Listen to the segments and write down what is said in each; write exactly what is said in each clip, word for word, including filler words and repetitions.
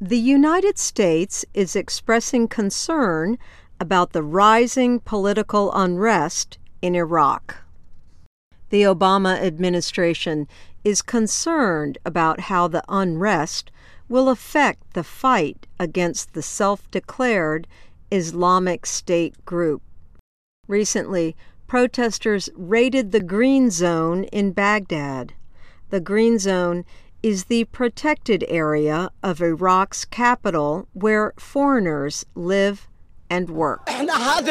The United States is expressing concern about the rising political unrest in Iraq. The Obama administration is concerned about how the unrest will affect the fight against the self-declared Islamic State group. Recently, protesters raided the Green Zone in Baghdad. The Green Zone is the protected area of Iraq's capital where foreigners live and work. Sheikh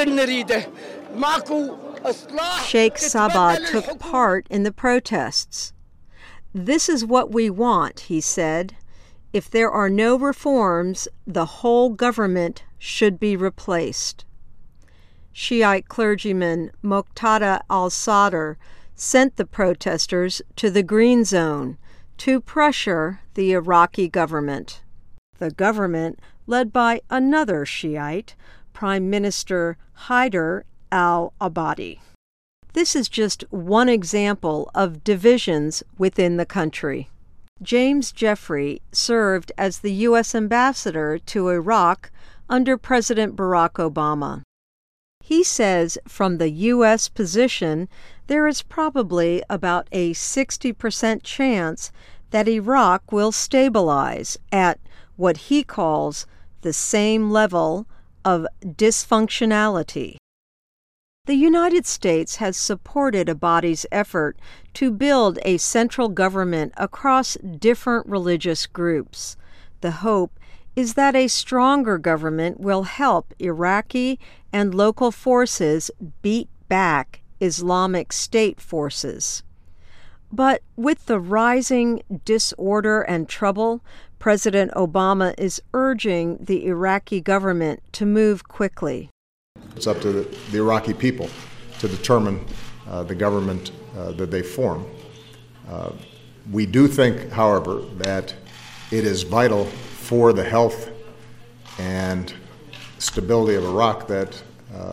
Sabah took part in the protests. "This is what we want," he said. "If there are no reforms, the whole government should be replaced." Shiite clergyman Muqtada al-Sadr sent the protesters to the Green Zone to pressure the Iraqi government. The government, led by another Shiite, Prime Minister Haider al-Abadi. This is just one example of divisions within the country. James Jeffrey served as the U S ambassador to Iraq under President Barack Obama. He says from the U S position, there is probably about a sixty percent chance that Iraq will stabilize at what he calls the same level of dysfunctionality. The United States has supported Abadi's effort to build a central government across different religious groups. The hope is that a stronger government will help Iraqi and local forces beat back Islamic State forces. But with the rising disorder and trouble, President Obama is urging the Iraqi government to move quickly. It's up to the, the Iraqi people to determine uh, the government uh, that they form. Uh, we do think, however, that it is vital for the health and stability of Iraq that uh,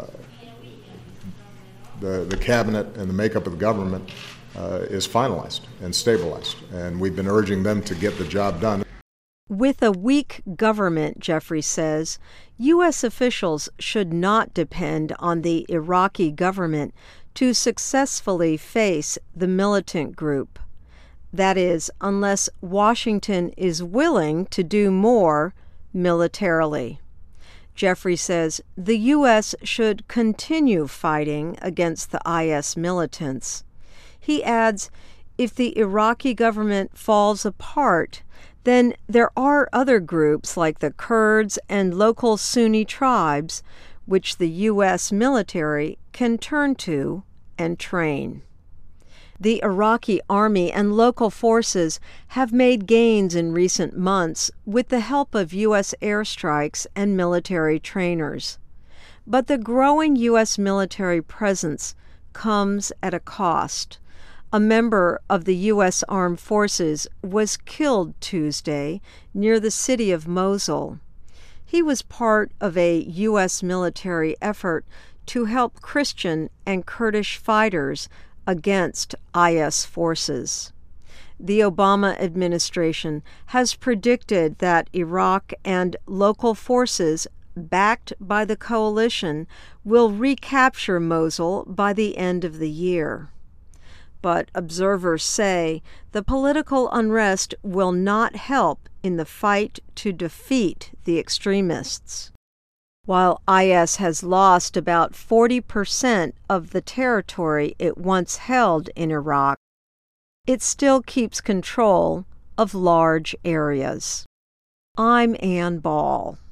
the, the cabinet and the makeup of the government uh, is finalized and stabilized. And we've been urging them to get the job done. With a weak government, Jeffrey says, U S officials should not depend on the Iraqi government to successfully face the militant group. That is, unless Washington is willing to do more militarily. Jeffrey says the U S should continue fighting against the I S militants. He adds, if the Iraqi government falls apart, then there are other groups like the Kurds and local Sunni tribes which the U S military can turn to and train. The Iraqi army and local forces have made gains in recent months with the help of U S airstrikes and military trainers. But the growing U S military presence comes at a cost. A member of the U S Armed Forces was killed Tuesday near the city of Mosul. He was part of a U S military effort to help Christian and Kurdish fighters against I S forces. The Obama administration has predicted that Iraq and local forces backed by the coalition will recapture Mosul by the end of the year. But observers say the political unrest will not help in the fight to defeat the extremists. While I S has lost about forty percent of the territory it once held in Iraq, it still keeps control of large areas. I'm Ann Ball.